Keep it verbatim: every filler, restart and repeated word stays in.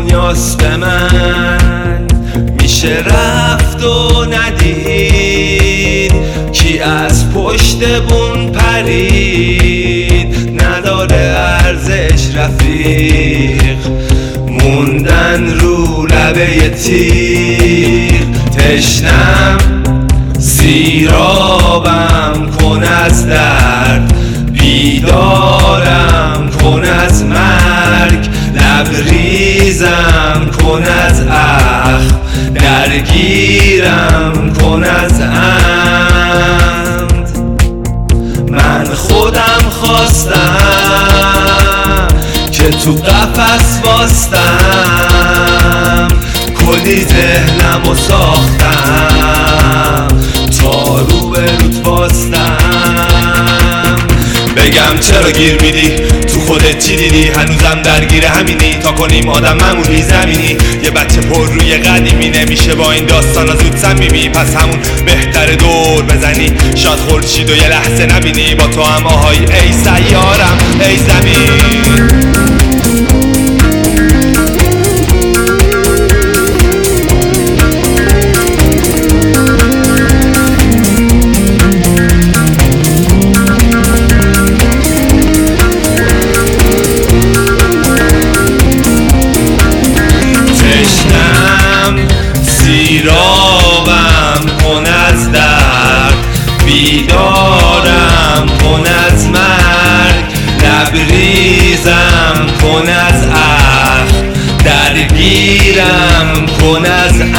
دنیاست به من میشه رفت و ندید کی از پشت بون پرید نداره ارزش رفیق موندن رو لبه تیغ تشنم سیرابم کن از درد بیدارم کن از مرگ لبریزم کن از اخ درگیرم کن از عمد من خودم خواستم که تو قفس باستم کلی ذهنمو ساختم تا رو به روت باستم بگم چرا گیر میدی تو خودت چی دیدی هنوزم درگیر همینی تا کنیم آدم معمولی زمینی یه بچه پر روی قدیمی نمیشه با این داستانا زود صمیمی پس همون بهتره دور بزنی شاد خورشید و یه لحظه نبینی با تو هم آهای ای سیارم ای زمین سیرابم کن از درد بیدارم کن از مرگ لبریزم کن از اخ درگیرم کن از